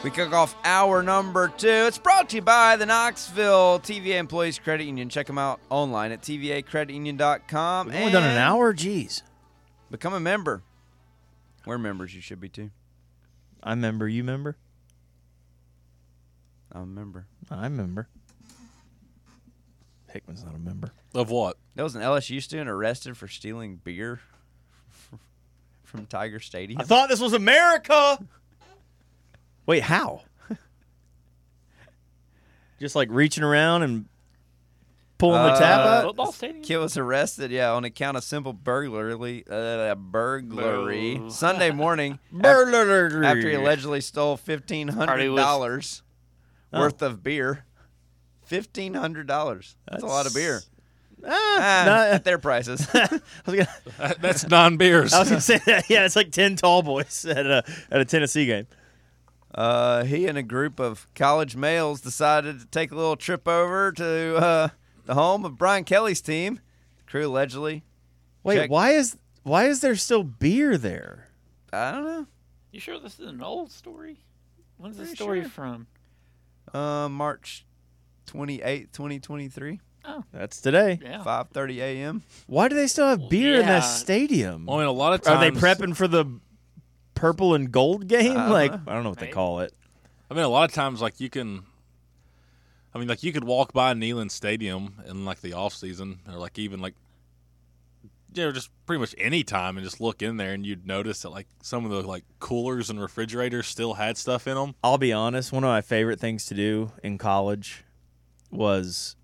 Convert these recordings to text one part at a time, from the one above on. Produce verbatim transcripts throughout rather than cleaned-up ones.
We kick off hour number two. It's brought to you by the Knoxville T V A Employees Credit Union. Check them out online at T V A credit union dot com. We've only done an hour? Jeez. Become a member. We're members. You should be, too. I member. You member? I'm a member. I member. Hickman's not a member. Of what? There was an L S U student arrested for stealing beer from Tiger Stadium. I thought this was America. Wait, how? Just like reaching around and pulling Uh, the tap out? Football stadium? Kid was arrested, yeah, on account of simple burglary. Uh, burglary. Boo. Sunday morning, Burglary. after he allegedly stole fifteen hundred dollars Oh. worth of beer. fifteen hundred dollars. That's, a lot of beer. Ah, Ah, no, at their prices. I was gonna, That's non-beers. I was gonna say that. Yeah, it's like ten tall boys at a at a Tennessee game. Uh, he and a group of college males decided to take a little trip over to uh, the home of Brian Kelly's team. The crew allegedly. Wait, checked- why is why is there still beer there? I don't know. You sure this is an old story? When's the Pretty story sure. from? Uh, March twenty-eighth, twenty twenty-three, Oh, That's today. yeah. five thirty a.m. Why do they still have beer in Yeah. that stadium? I mean, a lot of Are times. they prepping for the purple and gold game? I don't like know. I don't know what they Maybe. call it. I mean, a lot of times, like you can. I mean, like you could walk by Neyland Stadium in like the off season, or like even like, you know, just pretty much any time, and just look in there, and you'd notice that like some of the like coolers and refrigerators still had stuff in them. I'll be honest, one of my favorite things to do in college was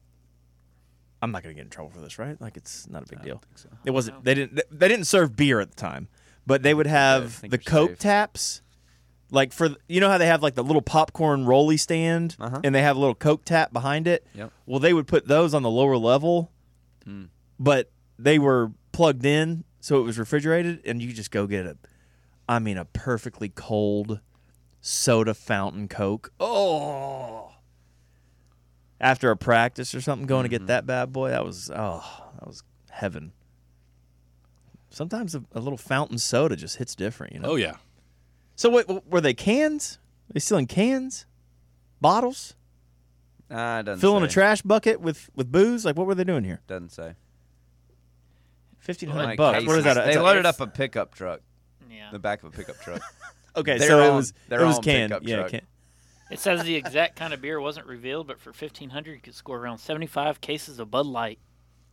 I'm not going to get in trouble for this, right? Like it's not a big I deal. don't think so. It wasn't they didn't they didn't serve beer at the time, but they would have think the you're Coke safe. taps. Like for you know how they have like the little popcorn rolly stand Uh-huh. and they have a little Coke tap behind it? Yep. Well, they would put those on the lower level. Mm. But they were plugged in so it was refrigerated and you could just go get a I mean a perfectly cold soda fountain Coke. Oh. After a practice or something, going to Mm-hmm. get that bad boy, that was oh, that was heaven. Sometimes a, a little fountain soda just hits different, you know. Oh yeah, So what were they cans? Are they selling cans? Bottles? Ah, it doesn't Filling say. a trash bucket with, with booze? Like what were they doing here? Doesn't say. Fifteen hundred Like bucks. What is that? cases. It's They a- loaded up a pickup truck. Yeah. The back of a pickup truck. Okay, Their so it own- was their it was own canned. pickup Yeah, truck. can. It says the exact kind of beer wasn't revealed, but for fifteen hundred, you could score around seventy-five cases of Bud Light.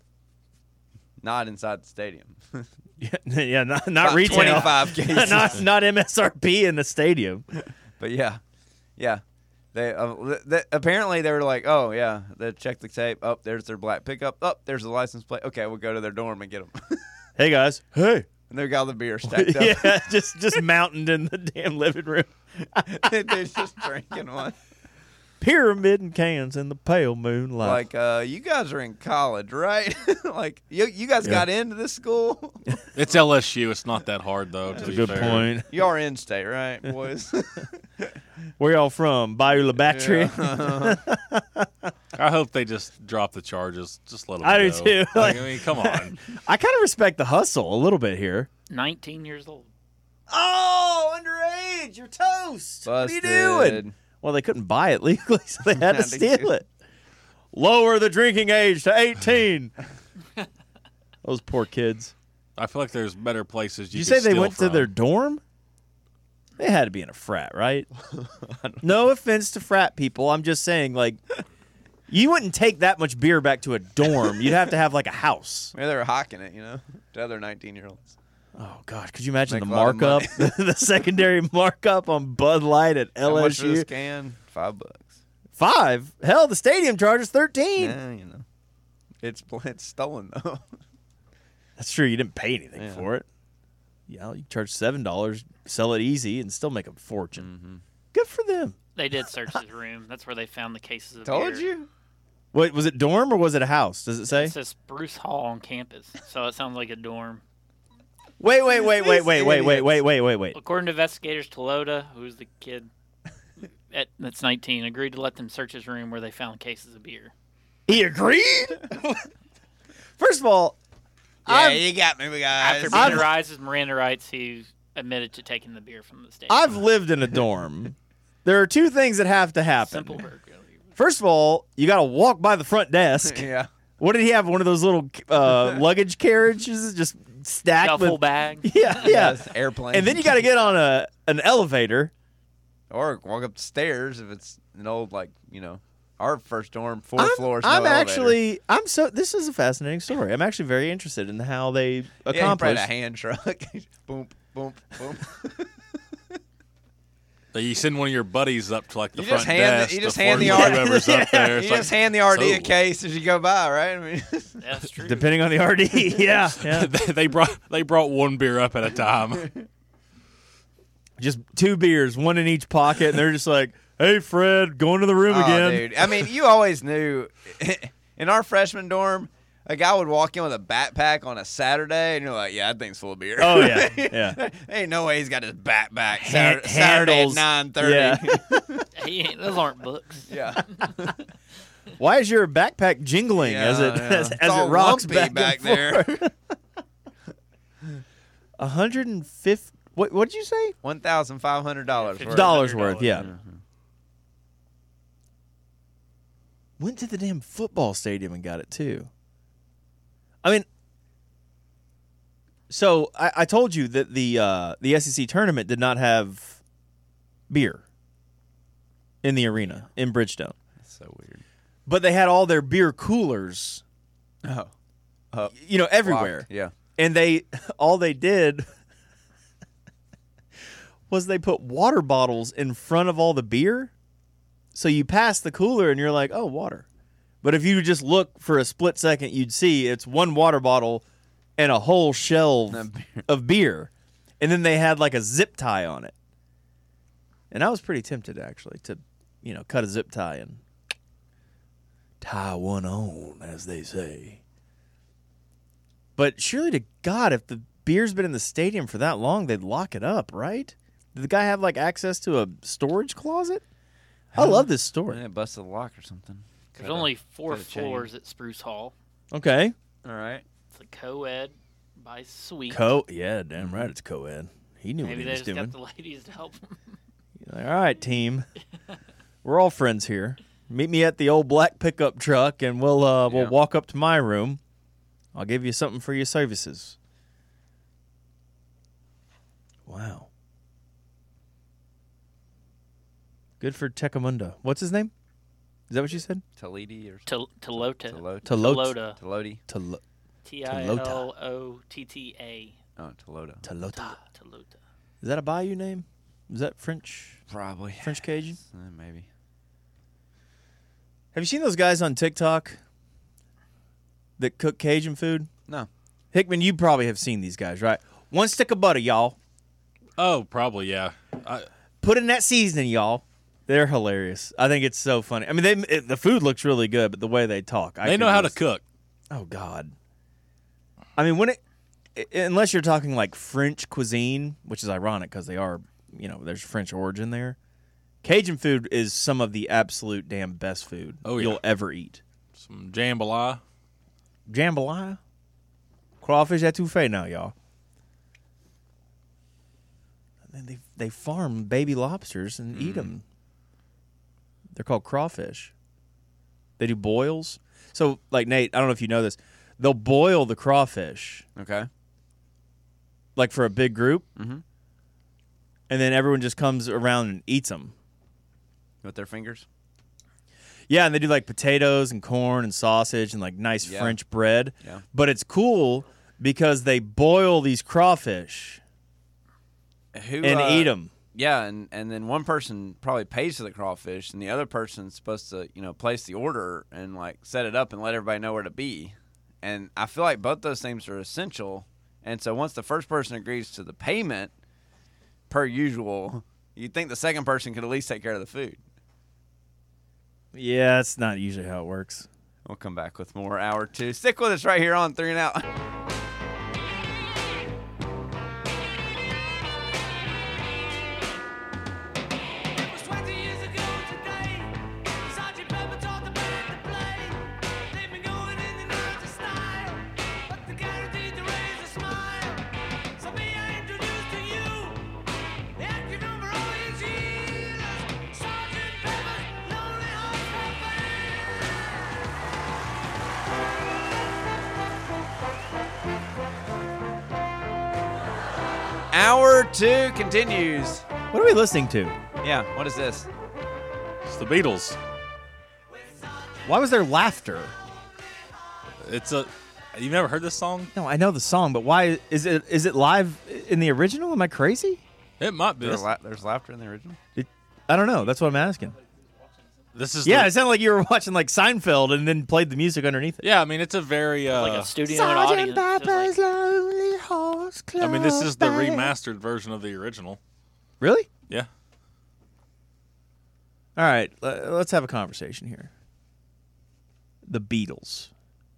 Not inside the stadium. Yeah, yeah, not, not About retail. twenty-five cases. not not M S R P in the stadium. But yeah, yeah. They uh, th- th- apparently they were like, oh yeah, they check the tape. Oh, there's their black pickup. Oh, there's the license plate. Okay, we'll go to their dorm and get them. Hey guys. Hey. And they got all the beer stacked up. Yeah, just just mountained in the damn living room. They're just drinking one. Pyramid and cans in the pale moonlight. Like, uh, you guys are in college, right? Like, you you guys Yeah. got into this school. it's L S U. It's not that hard though. to That's a be good fair. point. You are in state, right, boys? Where y'all from? Bayou La Batterie? I hope they just drop the charges. Just let them I do go. too. Like, I mean, come on. I kind of respect the hustle a little bit here. nineteen years old. Oh, underage. You're toast. Busted. What are you doing? Well, they couldn't buy it legally, so they had to Had to steal do- it. Lower the drinking age to eighteen. Those poor kids. I feel like there's better places. Did You, you could say they steal went to from. their dorm? They had to be in a frat, right? No offense to frat people. I'm just saying, like, you wouldn't take that much beer back to a dorm. You'd have to have, like, a house. Maybe they were hawking it, you know, to other nineteen-year-olds. Oh, God. Could you imagine Make the a lot of markup, the secondary markup on Bud Light at How much for L S U? this can? Five bucks. Five? Hell, the stadium charges thirteen. Yeah, you know, it's it's stolen though. That's true. You didn't pay anything Yeah. for it. Yeah, you charge seven dollars, sell it easy, and still make a fortune. Mm-hmm. Good for them. They did search his room. That's where they found the cases of Told beer. you. Wait, was it dorm or was it a house? Does it say? It says Bruce Hall on campus, so it sounds like a dorm. Wait, wait, wait, wait, These wait, wait, wait, idiots. wait, wait, wait, wait. According to investigators, Toloda, who's the kid at, that's nineteen, agreed to let them search his room where they found cases of beer. He agreed? First of all, Yeah, I've, you got me, guys. After I've- Miranda rises, Miranda writes he admitted to taking the beer from the stadium. I've lived in a dorm, There are two things that have to happen. Simple burglary. First of all, you got to walk by the front desk. Yeah. What did he have? One of those little uh, luggage carriages just stacked Duffel with. bag. Yeah, yeah. Yes, airplane. And then you got to get on a an elevator. or walk up the stairs if it's an old, like, you know, our first dorm, four I'm, floors. No I'm elevator. actually, I'm so. This is a fascinating story. I'm actually very interested in how they Yeah, he probably accomplish. had a hand truck. boom, boom, boom. So you send one of your buddies up to like the You front just hand the- desk. you just before hand the you- R- whoever's up there. You It's just like, hand the R D so- a case as you go by, right? I mean, That's true. Depending on the R D, yeah, yeah. they they brought they brought one beer up at a time. Just two beers, one in each pocket, and they're just like, "Hey, Fred, going to the room oh, again." dude. I mean, you always knew in our freshman dorm, a guy would walk in with a backpack on a Saturday, and you're like, "Yeah, that thing's full of beer." Oh, yeah, yeah. Ain't no way he's got his backpack Han- Saturday, Saturday at handles. nine thirty. Yeah. He ain't, those aren't books. Yeah. Why is your backpack jingling Yeah, as it yeah. as, It's as all it rocks lumpy back, back and there. forth? A hundred and fifty. What? What did you say? One thousand five hundred dollars worth. Dollars worth. Yeah. Mhm. Went to the damn football stadium and got it too. I mean, so I, I told you that the uh, the S E C tournament did not have beer in the arena in Bridgestone, That's so weird. but they had all their beer coolers, Oh. Oh. you know, everywhere. Locked. Yeah. And they all they did was they put water bottles in front of all the beer. So you pass the cooler and you're like, "Oh, water." But if you just look for a split second, you'd see it's one water bottle and a whole shelf No beer. of beer. And then they had like a zip tie on it. And I was pretty tempted actually to, you know, cut a zip tie and tie one on, as they say. But surely to God, if the beer's been in the stadium for that long, they'd lock it up, right? Did the guy have like access to a storage closet? I love this story. Yeah, busted the lock or something. There's Cut a- only four cut a chain. floors at Spruce Hall. Okay. All right. It's a co-ed by suite. Co yeah, damn right it's co-ed. He knew Maybe what they he was just doing. got the ladies to help them. Like, all right, team. We're all friends here. Meet me at the old black pickup truck and we'll uh we'll Yeah. walk up to my room. I'll give you something for your services. Wow. Good for Tecamunda. What's his name? Is that what you said? Taliti or Tel- Telota. Telota. Telota. Telota. Teloti. Telo- T I L O T T A. Oh, Telota. Telota. Telota. Is that a bayou name? Is that French? Probably. French Cajun? Uh, maybe. Have you seen those guys on TikTok that cook Cajun food? No. Hickman, you probably have seen these guys, right? One stick of butter, y'all. Oh, probably yeah. I, Put in that seasoning, y'all. They're hilarious. I think it's so funny. I mean, they it, the food looks really good, but the way they talk, I they could know how to just- cook. Oh God. I mean, when it i- unless you're talking like French cuisine, which is ironic because they are, you know, there's French origin there. Cajun food is some of the absolute damn best food Oh, yeah. you'll ever eat. Some jambalaya. Jambalaya, crawfish etouffee now, y'all. And they they farm baby lobsters and eat 'em. eat them. They're called crawfish. They do boils. So, like Nate, I don't know if you know this. They'll boil the crawfish, Okay. like for a big group, Mm-hmm. and then everyone just comes around and eats them. With their fingers. Yeah, and they do like potatoes and corn and sausage and like nice Yeah. French bread. Yeah. But it's cool because they boil these crawfish Who and uh, eat them. Yeah, and, and then one person probably pays for the crawfish, and the other person's supposed to, you know, place the order and like set it up and let everybody know where to be. And I feel like both those things are essential. And so once the first person agrees to the payment, per usual, you'd think the second person could at least take care of the food. Yeah, that's not usually how it works. We'll come back with more hour two. Stick with us right here on Three and Out. It was twenty years ago today. Sergeant Pepper taught the band to play. They've been going in and out of style, but they're guaranteed to raise a smile. So may I introduce to you the active number all his years. So Hour two continues. What are we listening to? Yeah, what is this? It's the Beatles. Why was there laughter? It's a. You've never heard this song? No, I know the song, but why is it? Is it live in the original? Am I crazy? It might be. There's, This, la- there's laughter in the original. It, I don't know. That's what I'm asking. this is. Yeah, the- it sounded like you were watching like Seinfeld and then played the music underneath it. yeah. I mean, it's a very. Uh, Like a studio and audience. Just like, Lonely Horse Club. I mean, this is the remastered version of the original. Really? Yeah. All right, le- let's have a conversation here. The Beatles.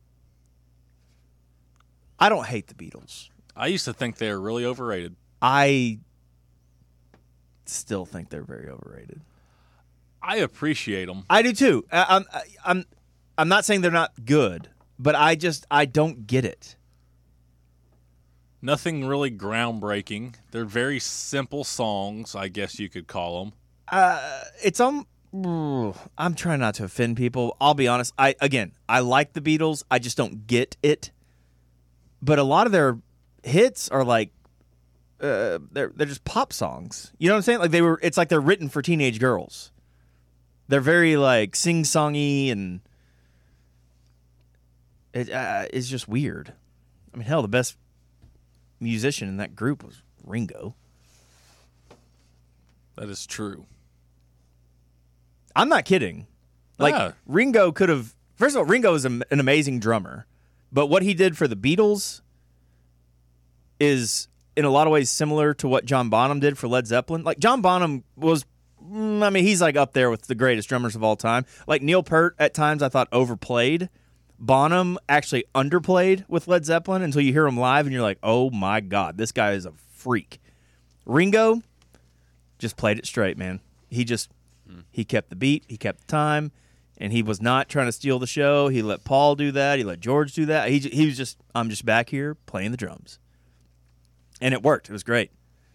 I don't hate the Beatles. I used to think they were really overrated. I still think they're very overrated. I appreciate them. I do too. I, I'm I- I'm I'm not saying they're not good, but I just I don't get it. Nothing really groundbreaking. They're very simple songs, I guess you could call them. Uh, it's um. I'm trying not to offend people. I'll be honest. I again, I like the Beatles. I just don't get it. But a lot of their hits are like, uh, they're they're just pop songs. You know what I'm saying? Like they were. It's like they're written for teenage girls. They're very like sing-songy and it uh, it's just weird. I mean, hell, the best musician in that group was Ringo. That is true. I'm not kidding. Like Yeah. Ringo could have. First of all, Ringo is a, an amazing drummer, but what he did for the Beatles is in a lot of ways similar to what John Bonham did for Led Zeppelin. Like John Bonham was, mm, I mean, he's like up there with the greatest drummers of all time. Like Neil Peart at times I thought overplayed. Bonham actually underplayed with Led Zeppelin until you hear him live and you're like, oh my God, this guy is a freak. Ringo just played it straight, man. He just, he kept the beat, he kept the time, and he was not trying to steal the show. He let Paul do that. He let George do that. He, he was just, I'm just back here playing the drums. And it worked. It was great.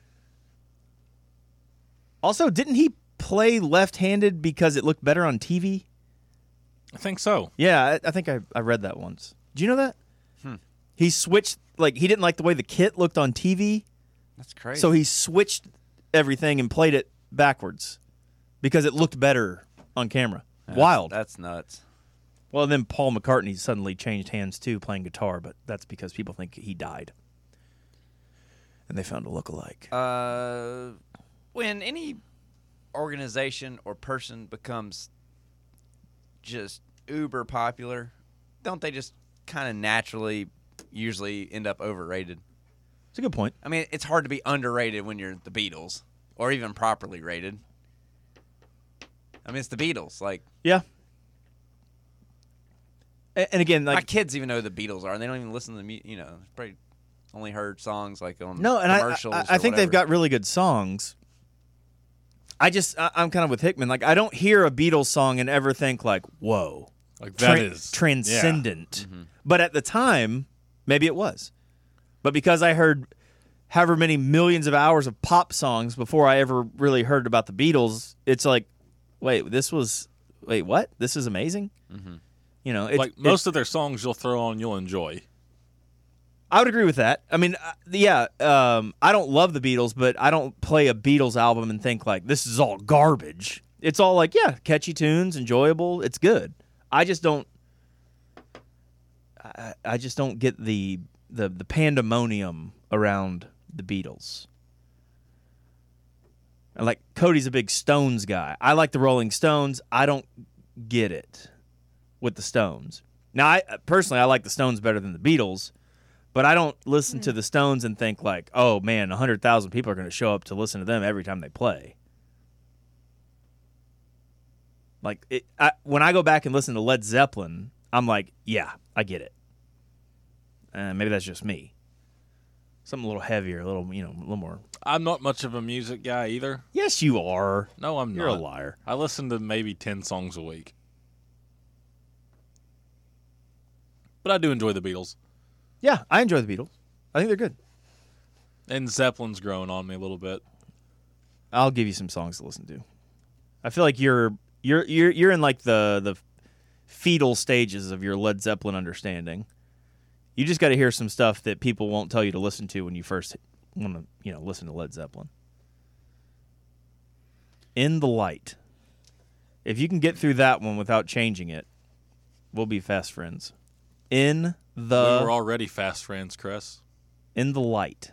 Also, didn't he play left-handed because it looked better on T V? I think so. Yeah, I, I think I, I read that once. Do you know that? Hmm. He switched, like, he didn't like the way the kit looked on T V, That's crazy. so he switched everything and played it backwards because it looked better on camera. That's- Wild. That's nuts. Well, then Paul McCartney suddenly changed hands too, playing guitar, but that's because people think he died. And they found a look-alike. Uh, when any organization or person becomes just uber popular, don't they just kind of naturally usually end up overrated? It's a good point. I mean, it's hard to be underrated when you're the Beatles or even properly rated. I mean, it's the Beatles. Like, Yeah. A- And again, my like kids even know who the Beatles are, and they don't even listen to the mu- you know, probably only heard songs like on no, and I, commercials. I, or I think they've whatever. got really good songs. I just, I, I'm kind of with Hickman. Like, I don't hear a Beatles song and ever think like, "Whoa, Like that tran- is transcendent." Mm-hmm. But at the time, maybe it was. But because I heard however many millions of hours of pop songs before I ever really heard about the Beatles, it's like, wait, this was, wait, what? This is amazing. Mm-hmm. You know, Yeah. it, Like it- most of their songs you'll throw on, you'll enjoy. I would agree with that. I mean, uh, yeah, um, I don't love the Beatles, but I don't play a Beatles album and think like this is all garbage. It's all like, yeah, catchy tunes, enjoyable. It's good. I just don't. I, I just don't get the the the pandemonium around the Beatles. And like Cody's a big Stones guy. I like the Rolling Stones. I don't get it with the Stones. Now, I personally I like the Stones better than the Beatles. But I don't listen to the Stones and think like, oh, man, one hundred thousand people are going to show up to listen to them every time they play. Like, it, I, when I go back and listen to Led Zeppelin, I'm like, yeah, I get it. Uh, maybe that's just me. Something a little heavier, a little, you know, a little more. I'm not much of a music guy either. Yes, you are. No, I'm You're not. a liar. I listen to maybe ten songs a week. But I do enjoy the Beatles. Yeah, I enjoy the Beatles. I think they're good. And Zeppelin's growing on me a little bit. I'll give you some songs to listen to. I feel like you're you're you're you're in like the the fetal stages of your Led Zeppelin understanding. You just got to hear some stuff that people won't tell you to listen to when you first want to, you know, listen to Led Zeppelin. In the Light. If you can get through that one without changing it, we'll be fast friends. In the we were already fast friends, Chris. In the Light.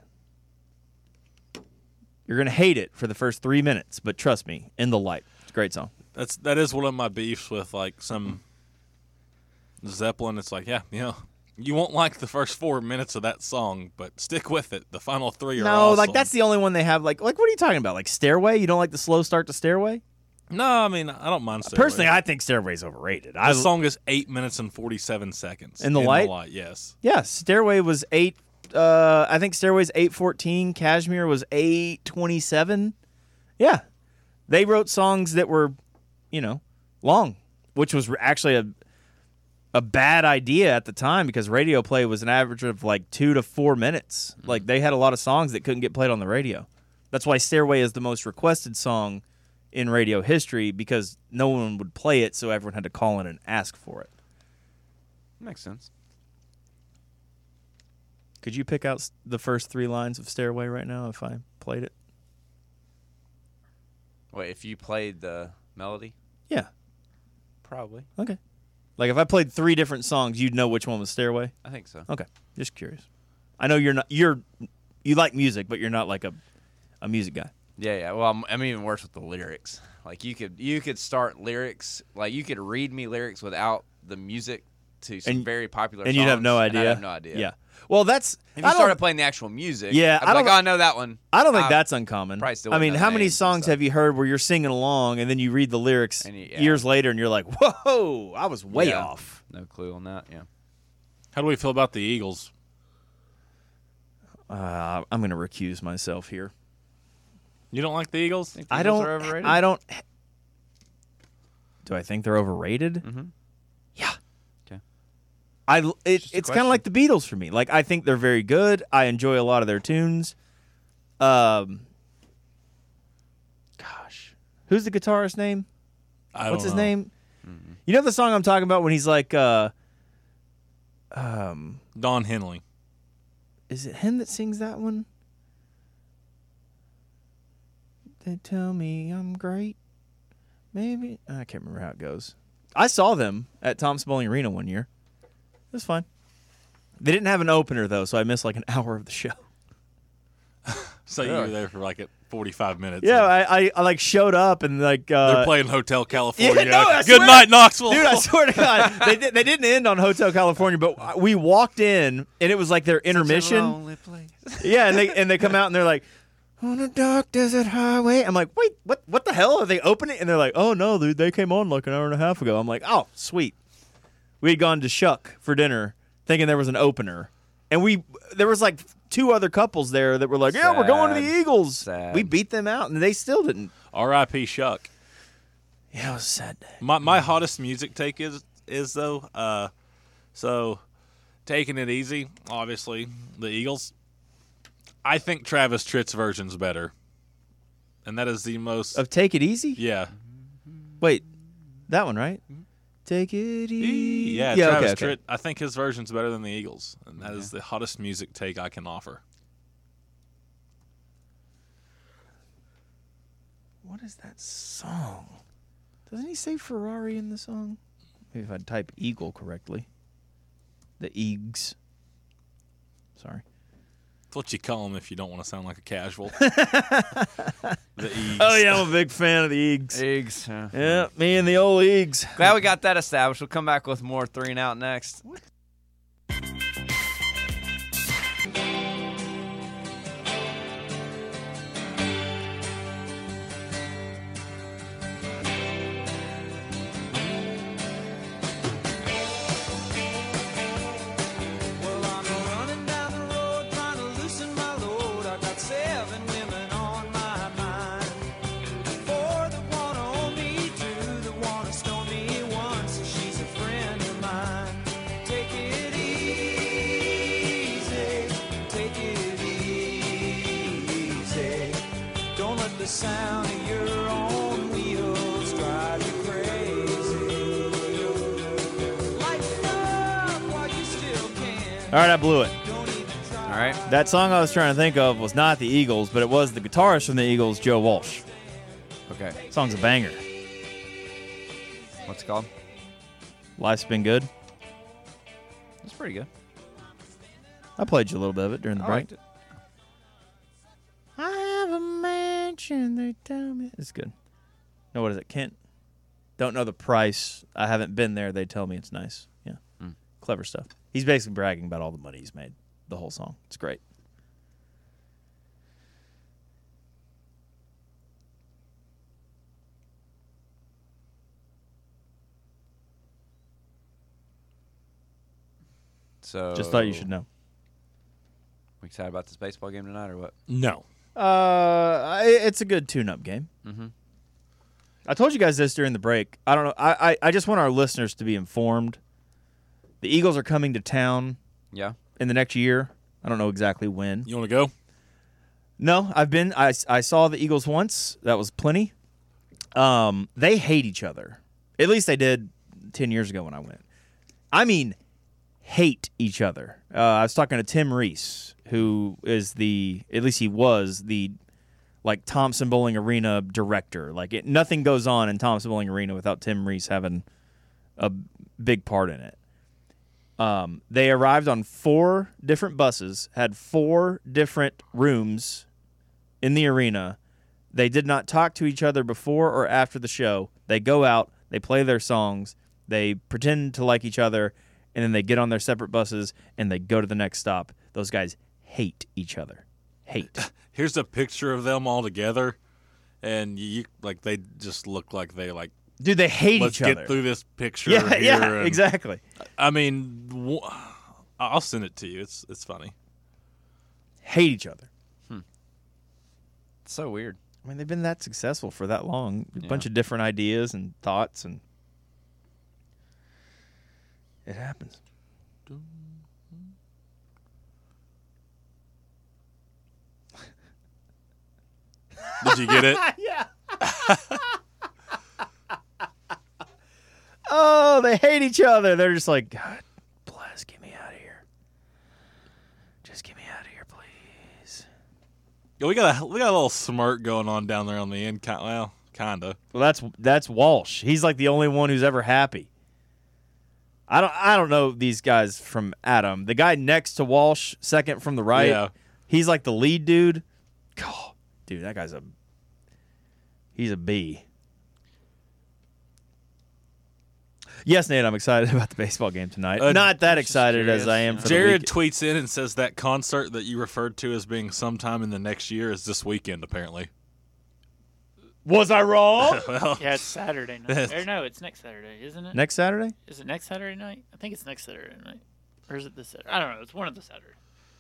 You're going to hate it for the first three minutes, but trust me, In the Light. It's a great song. That's that is one of my beefs with like some Zeppelin. It's like, yeah, you know, you won't like the first four minutes of that song, but stick with it. The final three are No, awesome. like that's the only one they have. Like, like what are you talking about? Like Stairway? You don't like the slow start to Stairway? No, I mean I don't mind. Stairway. Personally, I think Stairway's overrated. I, the song is eight minutes and forty-seven seconds. In the Light? Yes. Yeah, Stairway was eight. Uh, I think Stairway's eight fourteen. Cashmere was eight twenty-seven. Yeah, they wrote songs that were, you know, long, which was actually a a bad idea at the time because radio play was an average of like two to four minutes. Mm-hmm. Like they had a lot of songs that couldn't get played on the radio. That's why Stairway is the most requested song in radio history because no one would play it, so everyone had to call in and ask for it. Makes sense. Could you pick out the first three lines of Stairway right now if I played it? Wait, if you played the melody? Yeah. Probably. Okay. Like if I played three different songs, you'd know which one was Stairway? I think so. Okay. Just curious. I know you're not you're you like music, but you're not like a a music guy. Yeah, yeah. Well, I'm, I'm even worse with the lyrics. Like you could you could start lyrics, like you could read me lyrics without the music to some And- very popular And songs. you'd have no and idea. I'd have no idea. Yeah. Well, that's If you I don't- started playing the actual music, Yeah, I'd I be like, don't- oh, I know that one. I don't think I- that's uncommon. probably still I wouldn't mean, know how many names and songs stuff. have you heard where you're singing along and then you read the lyrics And you- yeah. years later and you're like, "Whoa, I was way Yeah. off." No clue on that. Yeah. How do we feel about the Eagles? Uh, I'm going to recuse myself here. You don't like the Eagles? Think the I Eagles don't are overrated? I don't Do I think they're overrated? Mm-hmm. Yeah. Okay. I it, Just a it's kind of like the Beatles for me. Like I think they're very good. I enjoy a lot of their tunes. Um Gosh. Who's the guitarist name? I What's don't his know. name? You know the song I'm talking about when he's like uh um Don Henley. is it him that sings that one? They tell me I'm great. Maybe I can't remember how it goes. I saw them at Tom Spelling Arena one year. It was fun. They didn't have an opener though, so I missed like an hour of the show. So you Really? were there for like at forty-five minutes. Yeah, I, I, I like showed up and like uh, They're playing Hotel California. Yeah, no, I Good swear. night, Knoxville. Dude, I swear to God, they did, they didn't end on Hotel California, but we walked in and it was like their intermission. Yeah, and they and they come out and they're like, on a dark desert highway. I'm like, wait, what? What the hell? Are they opening? And they're like, oh no, dude, they came on like an hour and a half ago. I'm like, oh, sweet. We had gone to Shuck for dinner, thinking there was an opener, and we there was like two other couples there that were like, yeah, we're going to the Sad. Eagles. Sad. We beat them out, and they still didn't. R I P Shuck. Yeah, it was a sad day. My my hottest music take is is though, uh, so taking it easy. Obviously, the Eagles. I think Travis Tritt's version's better, and that is the most. Of Take It Easy. yeah, Wait, that one, right? Take it easy. yeah. yeah Travis okay, okay. Tritt. I think his version's better than the Eagles, and that is the hottest music take I can offer. What is that song? Doesn't he say Ferrari in the song? Maybe if I type Eagle correctly. The Eags. Sorry. That's what you call them if you don't want to sound like a casual. the Eagles. Oh, yeah, I'm a big fan of the Eags. Eggs. Yeah. Yeah, me and the old Eags. Glad we got that established. We'll come back with more three and out next. Well, I'm running down the road trying to loosen my load. I got seven women on my mind. Four that wanna own me, two that wanna stone me, one so she's a friend of mine. Take it easy, take it easy. Don't let the sound of your own wheels drive you crazy. Lighten up while you still can. All right, I blew it. Don't even try. All right. That song I was trying to think of was not the Eagles, but it was the guitarist from the Eagles, Joe Walsh. Okay. Song's a banger. What's it called? Life's Been Good. It's pretty good. I played you a little bit of it during the I break. liked it. I have a mansion, they tell me. It's good. No, what is it? Kent? Don't know the price. I haven't been there. They tell me it's nice. Yeah. Mm. Clever stuff. He's basically bragging about all the money he's made. The whole song. It's great. So Just thought you should know. We excited about this baseball game tonight, or what? No. Uh, I, it's a good tune-up game. Mm-hmm. I told you guys this during the break. I don't know. I, I, I just want our listeners to be informed. The Eagles are coming to town Yeah. in the next year. I don't know exactly when. You want to go? No, I've been. I, I saw the Eagles once. That was plenty. Um, they hate each other. At least they did ten years ago when I went. I mean, hate each other. Uh, I was talking to Tim Reese, who is the, at least he was the, like Thompson Bowling Arena director. Like it, nothing goes on in Thompson Bowling Arena without Tim Reese having a big part in it. Um, they arrived on four different buses, had four different rooms in the arena. They did not talk to each other before or after the show. They go out, they play their songs, they pretend to like each other, and then they get on their separate buses and they go to the next stop. Those guys hate each other. Hate. Here's a picture of them all together, and you like they just look like they like. Dude, they hate Let's each get other. through this picture. Yeah, here yeah, and- exactly. I mean, w- I'll send it to you. It's it's funny. Hate each other. It's so weird. I mean, they've been that successful for that long. A Yeah. bunch of different ideas and thoughts, and it happens. Did you get it? Yeah. Oh, they hate each other. They're just like, God bless, get me out of here. Just get me out of here, please. Yeah, we got a we got a little smirk going on down there on the end. Ki- Well, kinda. Well, that's that's Walsh. He's like the only one who's ever happy. I don't I don't know these guys from Adam. The guy next to Walsh, second from the right. Yeah. He's like the lead dude. God, dude, that guy's a he's a B. Yes, Nate, I'm excited about the baseball game tonight. Uh, Not that just excited as curious, I am yeah. for Jared the tweets in and says that concert that you referred to as being sometime in the next year is this weekend, apparently. week. Was I wrong? Well, Yeah, it's Saturday night. Or no, it's next Saturday, isn't it? Next Saturday? Is it next Saturday night? I think it's next Saturday night. Or is it this Saturday? I don't know. It's one of the Saturdays.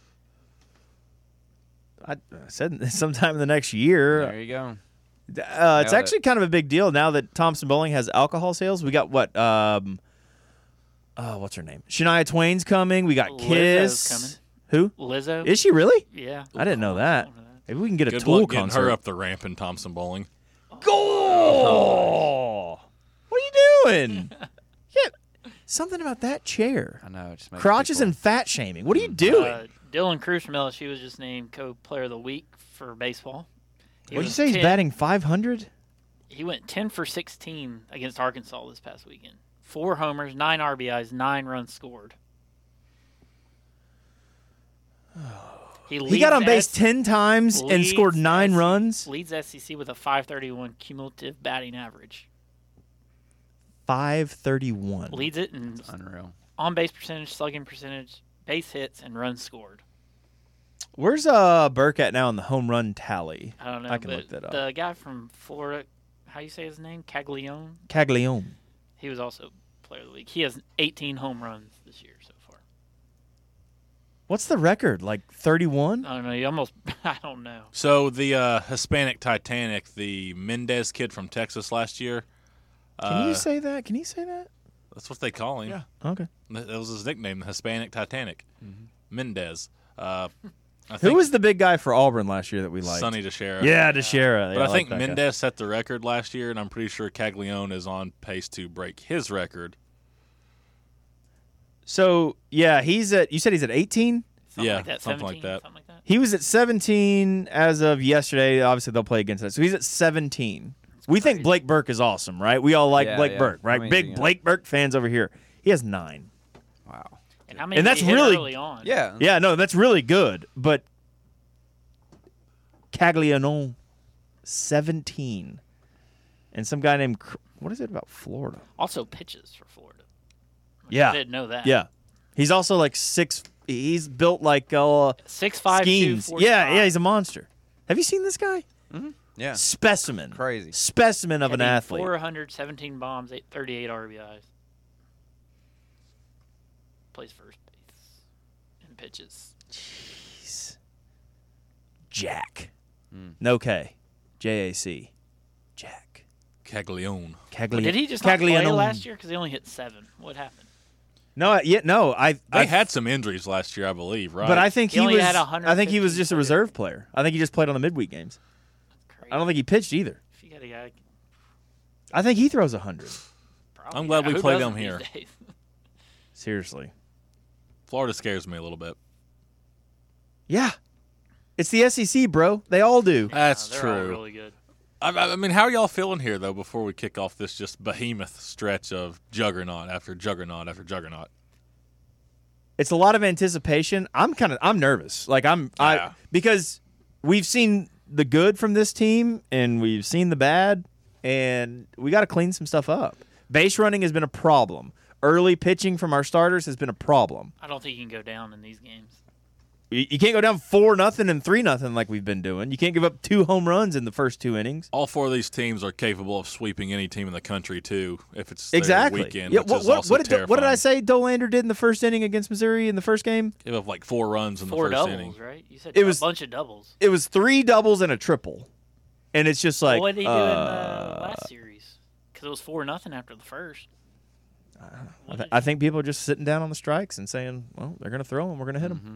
I said sometime in the next year. There you go. Uh, it's Nailed actually kind of a big deal now that Thompson Bowling has alcohol sales. We got what? Um, oh, what's her name? Shania Twain's coming. We got Lizzo's Kiss. coming. Who Lizzo? is she really? Yeah. I didn't know that. One of that. Maybe we can get a good Tool luck getting concert. her up the ramp in Thompson Bowling. Go! What are you doing? Yeah, something about that chair. I know. It just makes Crotches people- and fat shaming. What are you doing? Uh, Dylan Cruz from L S U was just named co-player of the week for baseball. He What'd you was say? He's ten- batting five hundred? He went ten for sixteen against Arkansas this past weekend. Four homers, nine R B Is, nine runs scored. He, He leads got on base S- ten times and leads scored nine S- runs. Leads S E C with a five thirty-one cumulative batting average. five thirty-one. Leads it in Unreal. on base percentage, slugging percentage, base hits, and runs scored. Where's uh Burke at now in the home run tally? I don't know. I can but look that up. The guy from Florida, how you say his name? Caglione. Caglione. He was also player of the week. He has eighteen home runs this year so far. What's the record? Like thirty-one? I don't know. You almost. I don't know. So the uh, Hispanic Titanic, the Mendez kid from Texas last year. Can uh, you say that? Can you say that? That's what they call him. Yeah. Okay. That was his nickname, the Hispanic Titanic. Mendez. Uh, I Who think was the big guy for Auburn last year that we liked? Sonny DeShera. Yeah, DeShera. But Yeah, I think like that guy. Mendez set the record last year, and I'm pretty sure Caglione is on pace to break his record. So yeah, he's at. You said he's at eighteen. Something Yeah, like that. something like seventeen, that. Something like that. He was at seventeen as of yesterday. Obviously, they'll play against that. So he's at seventeen. We think crazy. Blake Burke is awesome, right? We all like Yeah, Blake yeah. Burke, right? Amazing, Big yeah. Blake Burke fans over here. He has nine. Wow. And how many And did that's he hit really- early on? Yeah. Yeah, no, that's really good. But Caglianone, seventeen. And some guy named, Cr- what is it about Florida? Also pitches for Florida. Which Yeah. I didn't know that. Yeah. He's also like six. He's built like uh, Six five two schemes. forty Yeah, yeah, he's a monster. Have you seen this guy? Yeah. Specimen. Crazy. Specimen of an athlete. Four hundred seventeen bombs, eight, thirty-eight R B Is. Plays first base and pitches. Jeez. Jack. Mm. No K. J A C. Jack. Caglione. Cagli- Did he just not play Caglianone. last year? Because he only hit seven. What happened? No, I- yeah, no. I, They I had some injuries last year, I believe, right? but I think He he, only was. had I think he was 115 just a players. reserve player. I think he just played on the midweek games. Crazy. I don't think he pitched either. If you got a guy, I think he throws a hundred. probably, I'm glad yeah, we who played doesn't him here. these days? Seriously. Florida scares me a little bit. Yeah. It's the S E C, bro. They all do. That's Yeah, they're all true. really good. I, I mean, how are y'all feeling here, though, before we kick off this just behemoth stretch of juggernaut after juggernaut after juggernaut? It's a lot of anticipation. I'm kind of I'm nervous. Like I'm I Yeah. because we've seen the good from this team and we've seen the bad and we got to clean some stuff up. Base running has been a problem. Early pitching from our starters has been a problem. I don't think you can go down in these games. You, you can't go down four nothing and three nothing like we've been doing. You can't give up two home runs in the first two innings. All four of these teams are capable of sweeping any team in the country, too, if it's their Exactly. weekend, Yeah, which what, is what, also what, did, what did I terrifying. say Dolander did in the first inning against Missouri in the first game? Give up like four runs in Four the first doubles, inning. right? You said It a was- bunch of doubles. It was three doubles and a triple. And it's just like what did he do in uh, the last series? Because it was four nothing after the first. I, th- I think people are just sitting down on the strikes and saying, well, they're going to throw them. We're going to hit them. Mm-hmm.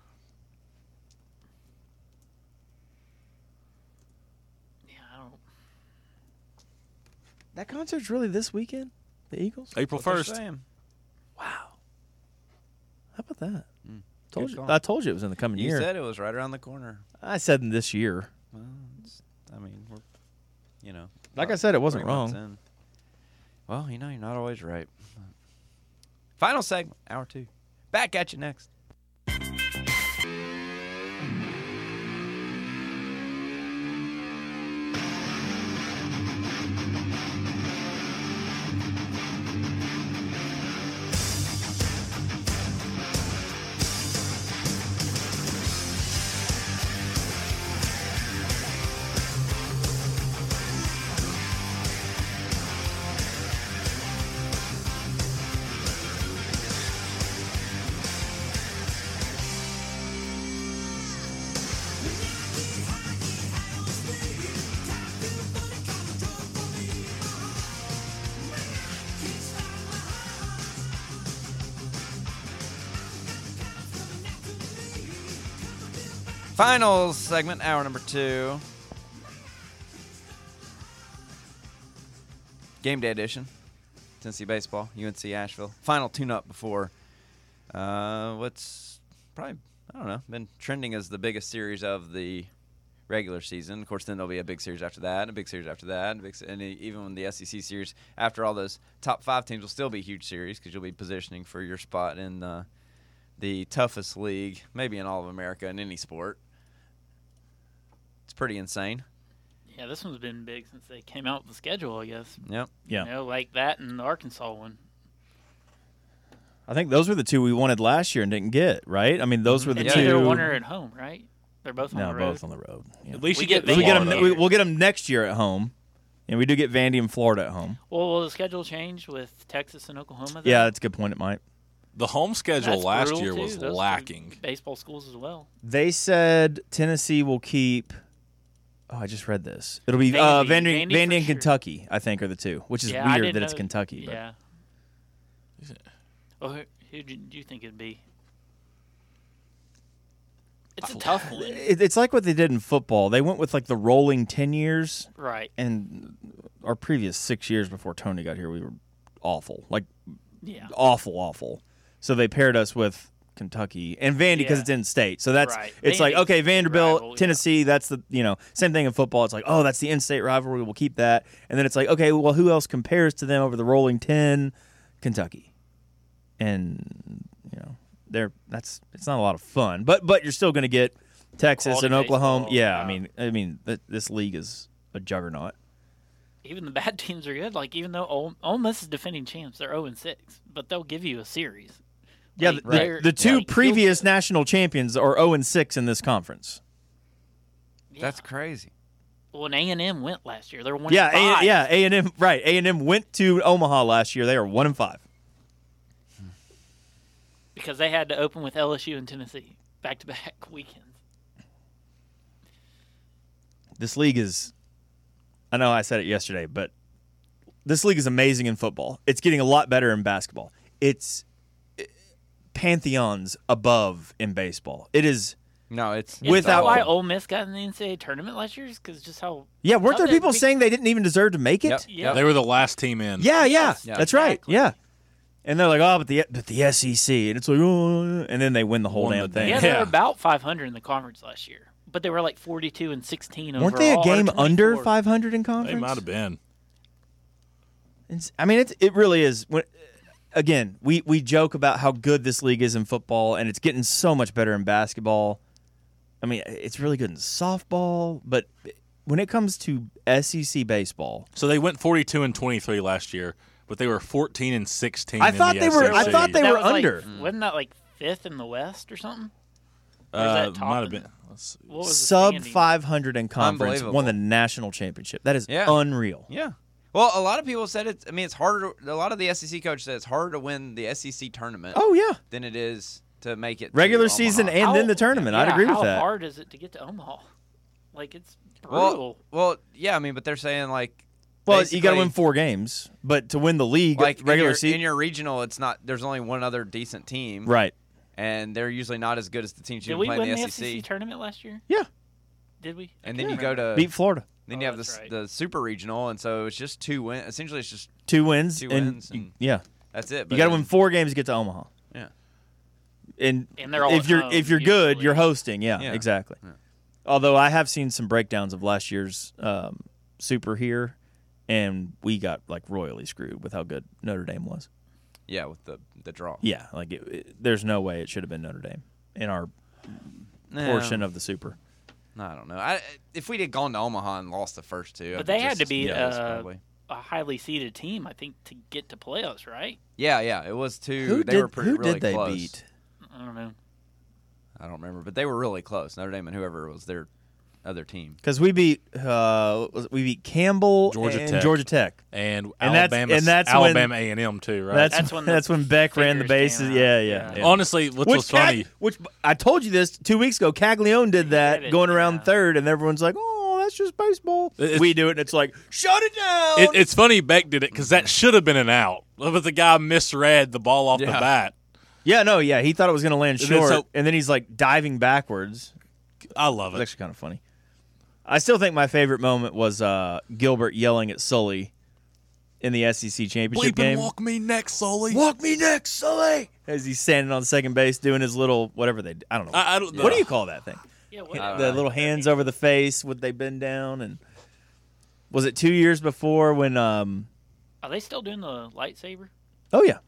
Yeah, I don't. That concert's really this weekend? The Eagles? April What they're first. saying. Wow. How about that? Mm, Told good you. call. I told you it was in the coming You year. said it was right around the corner. I said in this year. Well, it's, I mean, we're, you know. Like I about said, it wasn't three months wrong. in. Well, you know, you're not always right. Final segment, hour two. Back at you next. Final segment, hour number two. Game day edition. Tennessee baseball, U N C Asheville. Final tune-up before uh, what's probably, I don't know, been trending as the biggest series of the regular season. Of course, then there'll be a big series after that, and a big series after that, and, a big, se- and even when the S E C series, after all those top five teams, will still be a huge series because you'll be positioning for your spot in the, the toughest league, maybe in all of America in any sport. It's pretty insane. Yeah, this one's been big since they came out with the schedule, I guess. Yep. Yeah. You know, like that and the Arkansas one. I think those were the two we wanted last year and didn't get, right? I mean, those were the And Yeah. two. neither one are at home, right? They're both on no, the road. both on the road. Yeah. At least We you get, get We get them. Florida. We, we'll get them next year at home, and we do get Vandy and Florida at home. Well, will the schedule change with Texas and Oklahoma? Then? Yeah, that's a good point. It might. The home schedule That's last brutal, year too. was Those two lacking. Baseball schools as well. They said Tennessee will keep. Oh, I just read this. It'll be uh, Vandy. Vandy, Vandy Vandy, for and sure. Kentucky, I think, are the two. Which is yeah, I weird didn't that it's know- Kentucky. But. Yeah. Well, who, who do you think it'd be? It's a tough one. It, it's like what they did in football. They went with like the rolling ten years, Right. and our previous six years before Tony got here, we were awful, like Yeah. awful, awful. So they paired us with Kentucky, and Vandy because Yeah. it's in state. So that's Right. it's like Vandy's okay, the Vanderbilt, rival, yeah. Tennessee. That's the you know same thing in football. It's like oh, that's the in-state rivalry. We'll keep that, and then it's like okay, well, who else compares to them over the Rolling Ten? Kentucky, and you know they're that's it's not a lot of fun, but but you're still going to get Texas Quality and Oklahoma. baseball, Yeah, I yeah. mean I mean th- this league is a juggernaut. Even the bad teams are good. Like even though Ole, Ole Miss is defending champs, they're zero and six, but they'll give you a series. Yeah, Like, the, they're- the two like, you'll- previous national champions are zero and six in this conference. Yeah. That's crazy. Well, and A and M went last year. They're one. Yeah, and five. A, yeah, A and M right. A and M went to Omaha last year. They are one and five. because they had to open with L S U and Tennessee back to back weekends. This league is. I know I said it yesterday, but this league is amazing in football. It's getting a lot better in basketball. It's eh, pantheons above in baseball. It is. No, it's Is Without- that why Ole Miss got in the N C double A tournament last year? Because just how Yeah, weren't there How people big- saying they didn't even deserve to make it? Yep. Yeah. They were the last team in. Yeah, yeah, Yes, Yeah. that's right. exactly. Yeah, and they're like, oh, but the but the S E C, and it's like, oh, and then they win the whole Won damn the thing. yeah, they Yeah. were about five hundred in the conference last year, but they were like forty-two and sixteen overall. Weren't they a or game under twenty-four. five hundred in conference? They might have been. It's, I mean, it it really is. When, again, we we joke about how good this league is in football, and it's getting so much better in basketball. I mean, it's really good in softball, but when it comes to S E C baseball, So they went forty-two and twenty-three last year, but they were fourteen and sixteen. I in thought the they were- S E C. I thought they That were was like- under. wasn't that like fifth in the West or something? Or is Uh, that top might have in- been. Let's see. What was the sub standing? five hundred in conference, Unbelievable. won the national championship. That is Yeah. unreal. Yeah. Well, a lot of people said it's. I mean, it's harder. To, a lot of the S E C coaches said it's harder to win the S E C tournament Oh yeah, than it is to make it to regular Omaha. season and How- then the tournament. I'd yeah, agree how with that. How hard is it to get to Omaha? Like it's brutal. Well, well, yeah. I mean, but they're saying like. Well, you got to basically, win four games, but to win the league, Like regular in your, season, in your regional, it's not. There's only one other decent team, right? and they're usually not as good as the teams you Did we play win in the the F C C S E C. tournament last year? Yeah, Did we? I And then can't you go remember. to beat Florida. then Oh, you have that's the right. the super regional, and so it's just two wins. Essentially, it's just Two wins, Two and, wins and- yeah, that's it. you But got to then- win four games to get to Omaha. Yeah. And, And they're all if at you're home, if you're good, usually. you're hosting. Yeah, Yeah. exactly. Yeah. Although I have seen some breakdowns of last year's um, Super here, and we got like royally screwed with how good Notre Dame was. Yeah, with the the draw. Yeah, like it, it- there's no way it should have been Notre Dame in our Nah, portion of the Super. I don't know. I, if we'd have gone to Omaha and lost the first two, But I'd they be had just to as be, pissed, uh, probably. A highly seeded team, I think, to get to playoffs, right? Yeah, yeah. It was two. Who they did were pretty who really did they close. beat? I don't know. I don't remember, but they were really close. Notre Dame and whoever was their other team. Because we beat uh, was- we beat Campbell Georgia and Tech. Georgia Tech. And, And that's- Alabama, and that's when- Alabama A and M too, right? That's That's when when that's the when Beck ran the figures bases. came out. Yeah, yeah. Yeah. yeah. Honestly, what's Which what's Cag- funny? Which I told you this two weeks ago. Caglione did that, did it, going around yeah. third, and everyone's like, "Oh, that's just baseball." It's- we do it, and it's like, "Shut it down." It, it's funny Beck did it because that should have been an out, but the guy misread the ball off the Yeah. bat. yeah, no, yeah. He thought it was going to land And then short, so- and then he's like diving backwards. I love It was it. actually kind of funny. I still think my favorite moment was uh, Gilbert yelling at Sully in the S E C championship Bleep and game. walk me next, Sully. Walk me next, Sully. As he's standing on second base doing his little whatever they. I don't know. I, I don't, What do you call that thing? Yeah, I what, don't The know. little hands over the face, would they bend down? And was it two years before when? Um, are they still doing the lightsaber? oh yeah,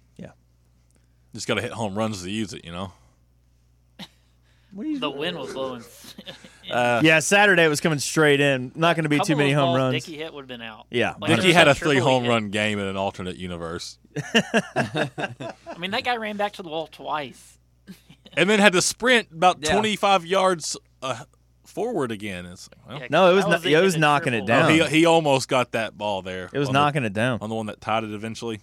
Just got to hit home runs to use it, you know. what are you? The wind was blowing. Uh, Yeah, Saturday it was coming straight in. Not going to be too Couple many of home balls runs. Dickie hit would have been out. Yeah, Like, Dickie there's had a triple three he home hit. run game in an alternate universe, I mean, that guy ran back to the wall twice. and then had to sprint about Yeah. twenty-five yards uh, forward again. It's like, well, Yeah, No, it was that not- the it was hit knocking it triple. down. oh, he he almost got that ball there. It was on knocking it down. the, on the one that tied it eventually.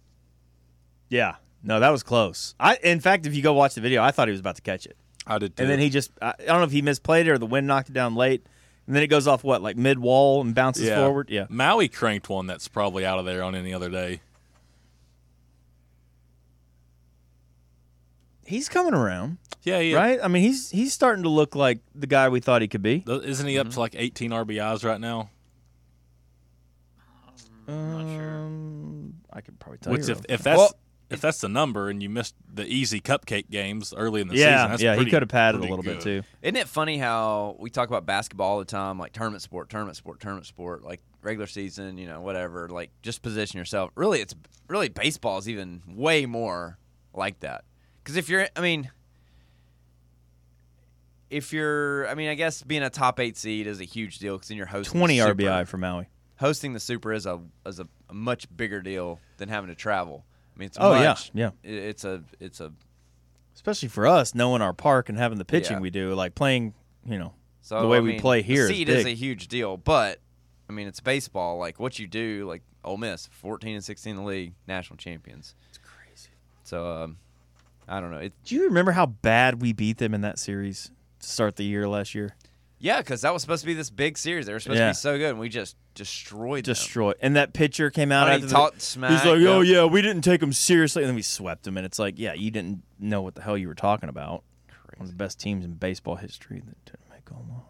Yeah, no, that was close. I, in fact, if you go watch the video, I thought he was about to catch it, I did too. and then he just, I, I don't know if he misplayed it or the wind knocked it down late, and then it goes off what, like mid wall and bounces yeah. forward. Yeah, Maui cranked one that's probably out of there on any other day. he's coming around, Yeah, yeah. right? I mean, he's he's starting to look like the guy we thought he could be. Isn't he up to like eighteen R B Is right now? I'm not sure. Um, I could probably tell Which you. if real if quick. that's Well, if that's the number and you missed the easy cupcake games early in the yeah, season, that's yeah, he pretty- could have padded a pretty little bit good. too. Isn't it funny how we talk about basketball all the time, like tournament sport, tournament sport, tournament sport, like regular season, you know, whatever, like just position yourself. Really, it's really baseball is even way more like that. Because if you're, I mean, if you're, I mean, I guess being a top eight seed is a huge deal because then you're hosting Twenty the R B I Super. for Maui. Hosting the Super is a is a, a much bigger deal than having to travel. I mean, it's Oh, yeah, much, yeah. it- It's a it's a Especially for us, knowing our park and having the pitching Yeah. we do, like playing, you know, So the way I we mean, play here the is seed is, big. a huge deal, but I mean it's baseball. Like what you do, like Ole Miss, fourteen and sixteen in the league, national champions. It's crazy. So um, I don't know. It, Do you remember how bad we beat them in that series to start the year last year? yeah, because that was supposed to be this big series. They were supposed Yeah. to be so good, and we just destroyed them. Destroy. And that pitcher came out Funny, after the- talked smack, He's like, oh, yeah. yeah, we didn't take them seriously. And then we swept them. And it's like, yeah, you didn't know what the hell you were talking about. One of the best teams in baseball history that didn't make Omaha.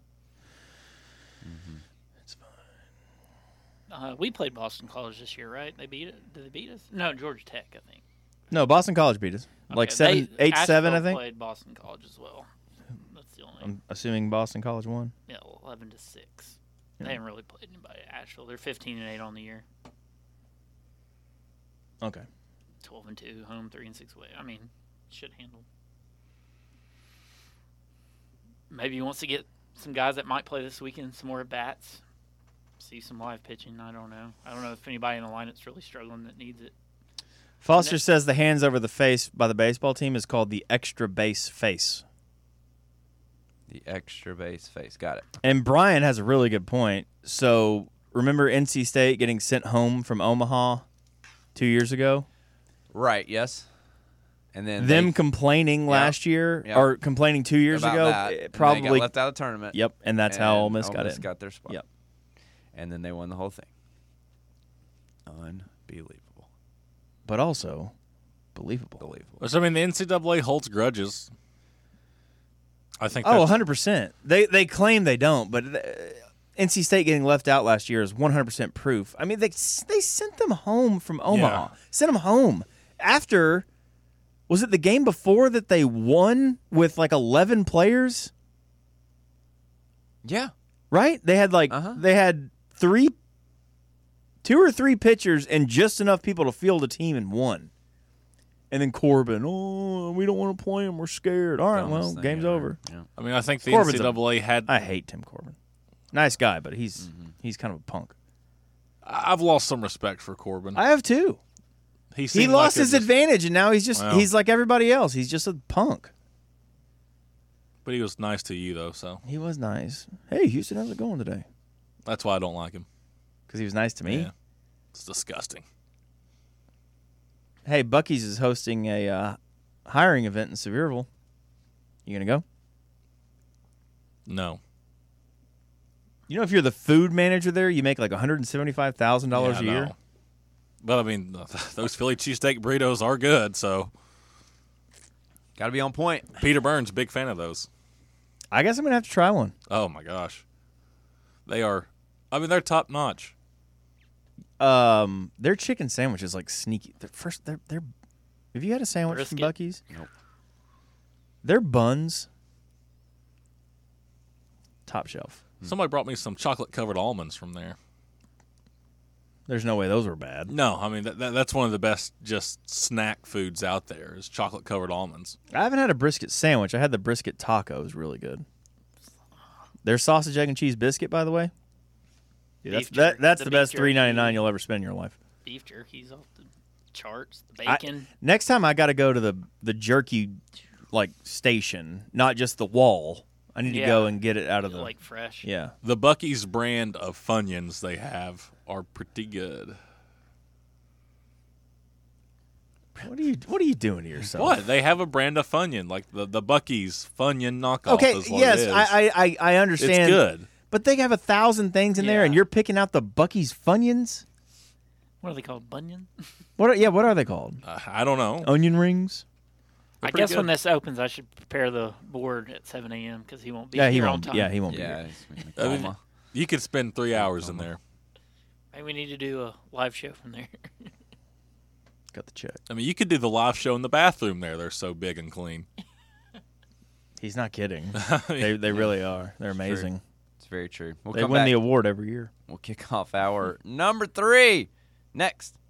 It's fine. Uh, we played Boston College this year, right? They beat it. Did they beat us? No, Georgia Tech, I think. No, Boston College beat us. Like Okay, seven, they- eight, seven, I Asheville think. Played Boston College as well. That's the only. I'm assuming Boston College won. Yeah, eleven to six. Yeah. They haven't really played anybody at Asheville. They're fifteen and eight on the year. Okay. Twelve and two home, three and six away. I mean, should handle. Maybe he wants to get some guys that might play this weekend some more at bats. See some live pitching. I don't know. I don't know if anybody in the lineup's really struggling that needs it. Foster Ne- says the hands over the face by the baseball team is called the extra base face. The extra base face. Got it. And Brian has a really good point. So remember N C State getting sent home from Omaha two years ago? Right. Yes. And then Them they, complaining Yeah. last year Yeah. or complaining two years about ago, that, eh, and they probably. got left out of the tournament. Yep, and that's how Ole Miss and got Miss in. got their spot. Yep. And then they won the whole thing. Unbelievable. But also, believable. Believable. Which, I mean, the N C double A holds grudges. I think. Oh, that's- one hundred percent. They they claim they don't, but uh, N C State getting left out last year is one hundred percent proof. I mean, they they sent them home from Omaha. Yeah. Sent them home after. Was it the game before that they won with like eleven players? Yeah. Right? They had like Uh-huh. they had three, two or three pitchers and just enough people to field a team and won. And then Corbin, oh, we don't want to play him. We're scared. All right, Dumbest well, thing game's ever. over. Yeah. I mean, I think the Corbin's a- N C double A had. I hate Tim Corbin. Nice guy, but he's Mm-hmm. he's kind of a punk. I've lost some respect for Corbin. I have too. he He seemed lost like a his just- advantage, and now he's just Well. he's like everybody else. He's just a punk. But he was nice to you, though, so He was nice. Hey, Houston, how's it going today? that's why I don't like him. Because he was nice to me. Yeah. It's disgusting. Hey, Bucky's is hosting a uh, hiring event in Sevierville. You gonna go? No. You know, if you're the food manager there, you make like one hundred seventy-five thousand dollars Yeah, a I year. know. But, I mean, those Philly cheesesteak burritos are good, so Got to be on point. Peter Burns, big fan of those. I guess I'm gonna have to try one. Oh, my gosh. They are, I mean, they're top notch. Um, their chicken sandwich is like sneaky. They're first, they're they're. Have you had a sandwich Brisket? from Bucky's? Nope. Their buns, top shelf. Somebody brought me some chocolate covered almonds from there. There's no way those were bad. No, I mean, that, that, that's one of the best just snack foods out there is chocolate covered almonds. I haven't had a brisket sandwich. I had the brisket taco. It was really good. Their sausage, egg, and cheese biscuit, by the way. Dude, that's Beef that, jerky- that's the the, beef best three ninety nine jerky. you'll ever spend in your life. Beef jerky's off the charts. The I- bacon. Next time I got to go to the the jerky like station, not just the wall. I need to Yeah. go and get it out of the like fresh. yeah. The Bucky's brand of Funyuns they have are pretty good. What are you What are you doing to yourself? What? They have a brand of Funyun, like the, the Bucky's Funyun knockoff Okay, is what yes, it is. I, I I I understand. It's good. But they have a thousand things in there, and Yeah. you're picking out the Bucky's Funyuns. What are they called? Bunion? What? Are, yeah, what are they called? Uh, I don't know. Onion rings. They're I pretty guess when good. this opens, I should prepare the board at seven a.m. because he won't be Yeah, he here on won't. time. Yeah, he won't Yeah. be. it's I mean, coma. You could spend three hours in there. Maybe we need to do a live show from there. got the check. I mean, you could do the live show in the bathroom there. They're so big and clean. He's not kidding. I mean, They they really are. They're amazing. It's very true. We'll They come win back. the award every year. We'll kick off our number three next.